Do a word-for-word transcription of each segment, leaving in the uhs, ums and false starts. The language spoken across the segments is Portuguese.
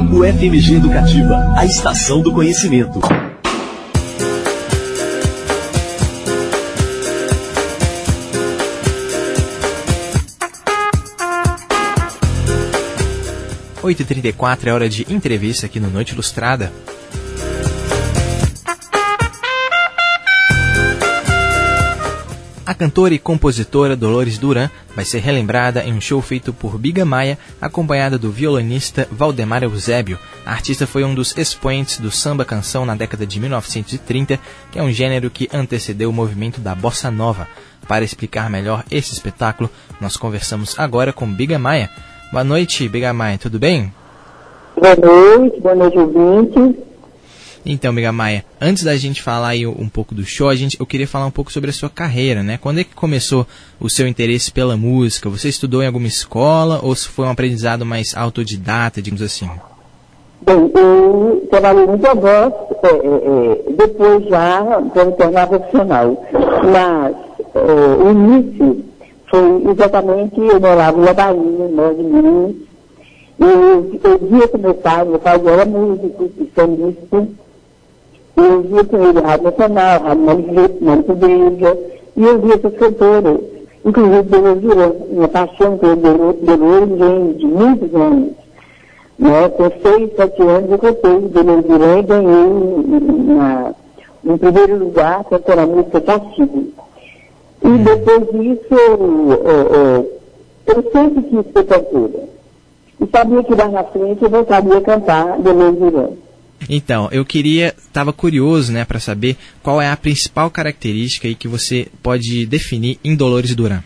Bangu F M G Educativa, a estação do conhecimento. oito e trinta e quatro é hora de entrevista aqui no Noite Ilustrada. A cantora e compositora Dolores Duran vai ser relembrada em um show feito por Biga Maia, acompanhada do violonista Valdemar Eusébio. A artista foi um dos expoentes do samba-canção na década de mil novecentos e trinta, que é um gênero que antecedeu o movimento da bossa nova. Para explicar melhor esse espetáculo, nós conversamos agora com Biga Maia. Boa noite, Biga Maia, tudo bem? Boa noite, boa noite, ouvinte. Então, Biga Maia, antes da gente falar aí um pouco do show, a gente, eu queria falar um pouco sobre a sua carreira, né? Quando é que começou o seu interesse pela música? Você estudou em alguma escola ou foi um aprendizado mais autodidata, digamos assim? Bem, eu trabalhei muito a voz, é, é, depois já para me tornar profissional, mas é, o início foi exatamente, eu morava na Bahia, no norte de Minas, e eu, eu via com meu pai, meu pai era músico, sambista, eu via com ele a Rádio Nacional, a Rádio Manifesta, e eu via essas cantoras, inclusive Dolores Duran, minha paixão pelo Dolores vem de muitos anos. Né? Com seis, sete anos eu cantei Dolores Duran e ganhei na, em primeiro lugar cantando a música Castigo. E depois disso, eu, eu, eu sempre quis ser cantora. E sabia que lá na frente eu não sabia cantar Dolores Duran. Então, eu queria, estava curioso, né, para saber qual é a principal característica aí que você pode definir em Dolores Duran.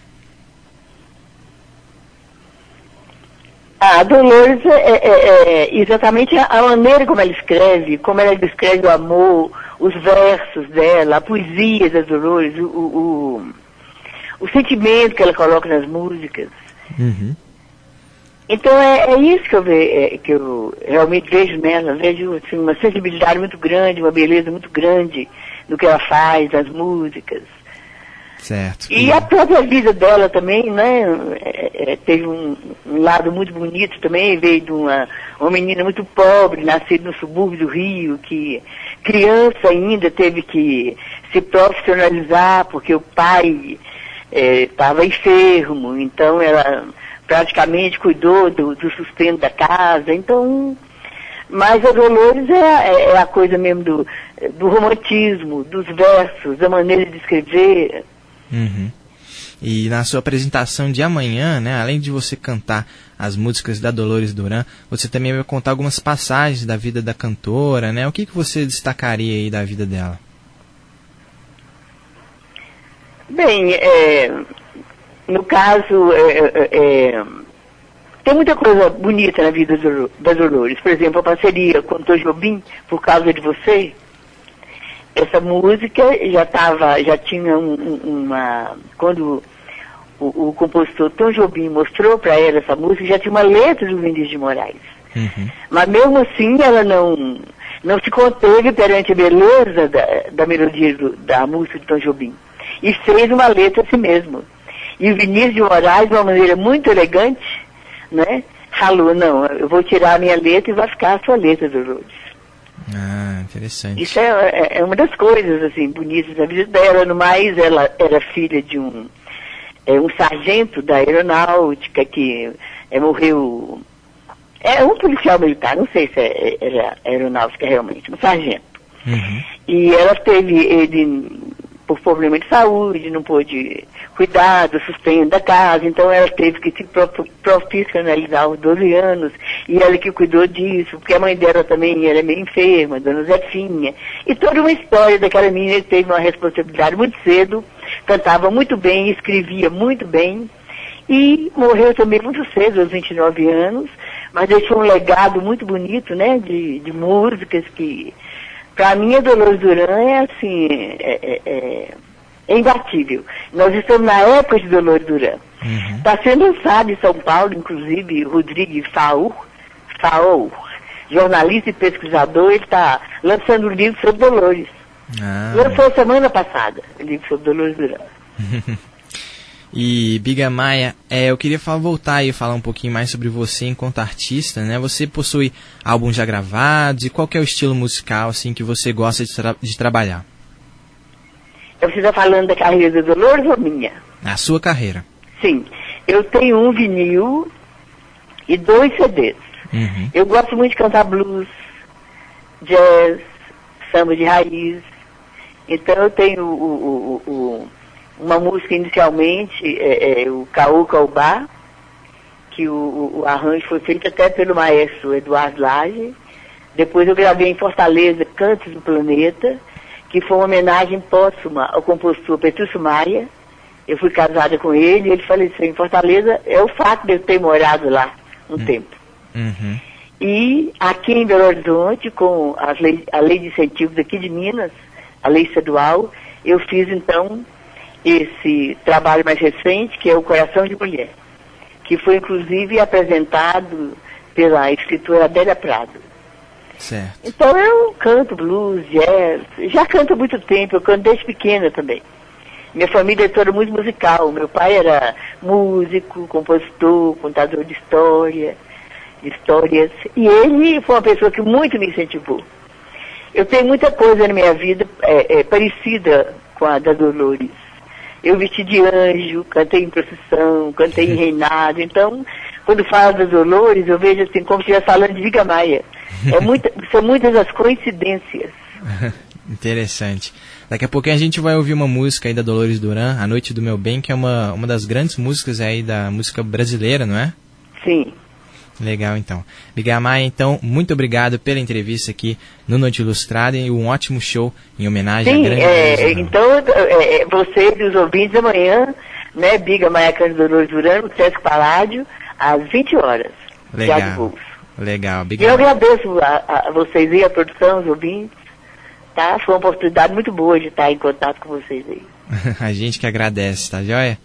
A Dolores é, é, é exatamente a maneira como ela escreve, como ela descreve o amor, os versos dela, a poesia das Dolores, o, o, o sentimento que ela coloca nas músicas. Uhum. Então é, é isso que eu, ve, é, que eu realmente vejo nela, vejo assim, uma sensibilidade muito grande, uma beleza muito grande no que ela faz, nas músicas. Certo. E a própria vida dela também, né, é, é, teve um, um lado muito bonito também, veio de uma, uma menina muito pobre, nascida no subúrbio do Rio, que criança ainda teve que se profissionalizar, porque o pai estava é, enfermo, então ela praticamente cuidou do, do sustento da casa, então, mas a Dolores é, é a coisa mesmo do, do romantismo, dos versos, da maneira de escrever. Uhum. E na sua apresentação de amanhã, né, além de você cantar as músicas da Dolores Duran, você também vai contar algumas passagens da vida da cantora, né? O que, que você destacaria aí da vida dela? Bem, é, no caso, é, é, tem muita coisa bonita na vida das Dolores. Por exemplo, a parceria com o Tom Jobim, Por Causa de Você. Essa música já estava, já tinha um, uma... Quando o, o compositor Tom Jobim mostrou para ela essa música, já tinha uma letra do Vinícius de Moraes. Uhum. Mas mesmo assim ela não, não se conteve perante a beleza da, da melodia do, da música de Tom Jobim. E fez uma letra assim mesmo. E o Vinícius de Moraes, de uma maneira muito elegante, né, falou, não, eu vou tirar a minha letra e vai ficar a sua letra, Dolores. Ah, interessante. Isso é, é, é uma das coisas, assim, bonitas da vida dela. No mais, ela era filha de um, é, um sargento da aeronáutica que é, morreu... É um policial militar, não sei se é, era aeronáutica realmente, um sargento. Uhum. E ela teve ele... por problema de saúde, não pôde cuidar do sustento da casa, então ela teve que se profissionalizar aos doze anos, e ela que cuidou disso, porque a mãe dela também era meio enferma, dona Zefinha, e toda uma história daquela menina que teve uma responsabilidade muito cedo, cantava muito bem, escrevia muito bem, e morreu também muito cedo, aos vinte e nove anos, mas deixou um legado muito bonito, né, de, de músicas que... Para mim, a Dolores Duran é assim, é, é, é, é imbatível. Nós estamos na época de Dolores Duran. Está uhum. sendo lançado em São Paulo, inclusive, Rodrigo Faur, Faur, jornalista e pesquisador, ele está lançando um livro sobre Dolores. Ah. Lançou semana passada, o livro sobre Dolores Duran. E Biga Maia, é, eu queria falar, voltar e falar um pouquinho mais sobre você enquanto artista, né? Você possui álbuns já gravados e qual que é o estilo musical assim que você gosta de, tra- de trabalhar? Você está falando da carreira da Dolores ou minha? A sua carreira. Sim. Eu tenho um vinil e dois C Ds. Uhum. Eu gosto muito de cantar blues, jazz, samba de raiz. Então eu tenho o, o, o, o, uma música inicialmente, é, é, o Caô Caubá, que o, o arranjo foi feito até pelo maestro Eduardo Lage. Depois eu gravei em Fortaleza Cantos do Planeta, que foi uma homenagem póstuma ao compositor Petrúcio Maia. Eu fui casada com ele, ele faleceu em Fortaleza, é o fato de eu ter morado lá um uhum. tempo. Uhum. E aqui em Belo Horizonte, com as lei, a lei de incentivos aqui de Minas, a lei estadual, eu fiz então esse trabalho mais recente, que é o Coração de Mulher, que foi inclusive apresentado pela escritora Adélia Prado. Certo. Então eu canto blues, jazz, já canto há muito tempo, eu canto desde pequena também. Minha família é toda muito musical, meu pai era músico, compositor, contador de história, histórias, e ele foi uma pessoa que muito me incentivou. Eu tenho muita coisa na minha vida é, é, parecida com a da Dolores. Eu vesti de anjo, cantei em procissão, cantei em reinado. Então, quando falo das Dolores, eu vejo assim como se estivesse falando de Biga Maia. É muita, são muitas as coincidências. Interessante. Daqui a pouquinho a gente vai ouvir uma música aí da Dolores Duran, A Noite do Meu Bem, que é uma, uma das grandes músicas aí da música brasileira, não é? Sim. Legal, então. Biga Maia, então, muito obrigado pela entrevista aqui no Noite Ilustrada e um ótimo show em homenagem Sim, à grande é, então, é, vocês e os ouvintes amanhã, né, Biga Maia Cândido Dolores Duran, no Sesc Paládio, às vinte horas. Legal, legal. E eu agradeço a, a vocês aí, a produção, os ouvintes, tá? Foi uma oportunidade muito boa de estar em contato com vocês aí. A gente que agradece, tá joia?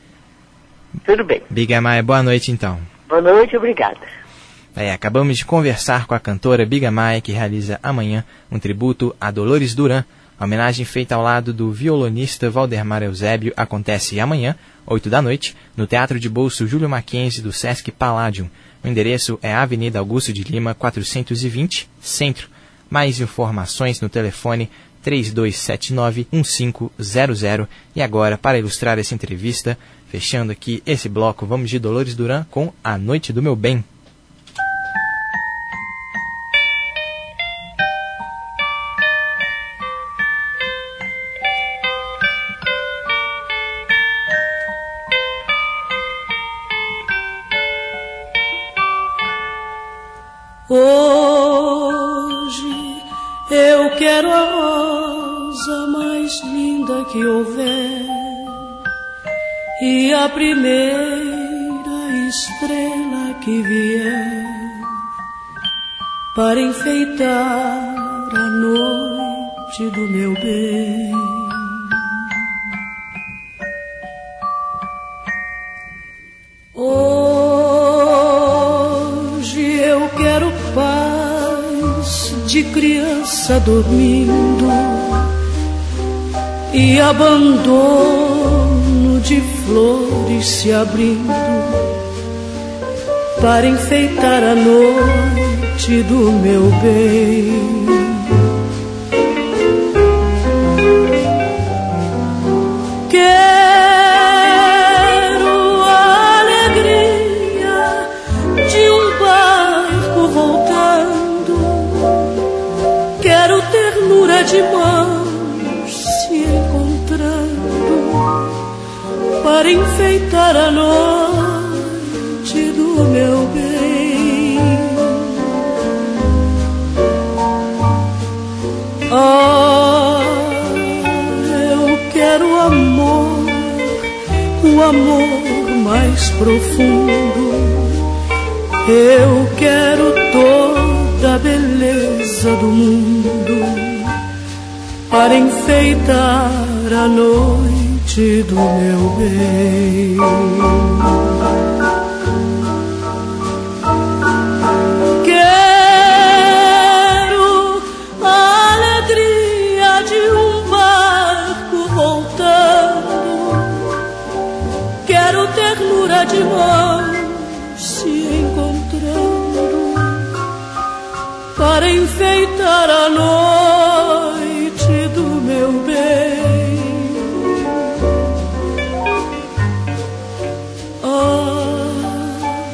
Tudo bem. Biga Maia, boa noite então. Boa noite, obrigada. É, acabamos de conversar com a cantora Biga Maia, que realiza amanhã um tributo a Dolores Duran. A homenagem feita ao lado do violonista Valdemar Eusébio acontece amanhã, oito da noite, no Teatro de Bolso Júlio Mackenzie do Sesc Palladium. O endereço é a Avenida Augusto de Lima, quatrocentos e vinte, Centro. Mais informações no telefone três dois sete nove, um cinco zero zero. E agora, para ilustrar essa entrevista, fechando aqui esse bloco, vamos de Dolores Duran com A Noite do Meu Bem. Hoje eu quero a rosa mais linda que houver e a primeira estrela que vier para enfeitar a noite do meu bem. De criança dormindo e abandono de flores se abrindo para enfeitar a noite do meu bem. Quero a alegria de um barco voltando, quero ternura de mãos se encontrando para enfeitar a noite do meu bem. Ah, eu quero amor, o amor mais profundo. Eu quero toda a beleza do mundo para enfeitar a noite do meu bem. Quero a alegria de um barco voltando, quero para enfeitar a noite do meu bem. Ah,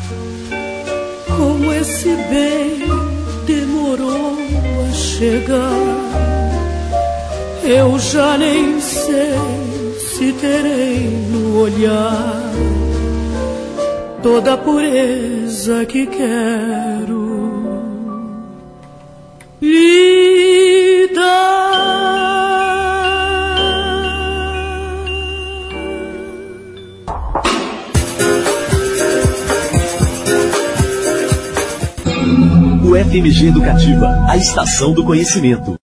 como esse bem demorou a chegar, eu já nem sei se terei no olhar toda a pureza que quero lhe dar. O F M G Educativa, a estação do conhecimento.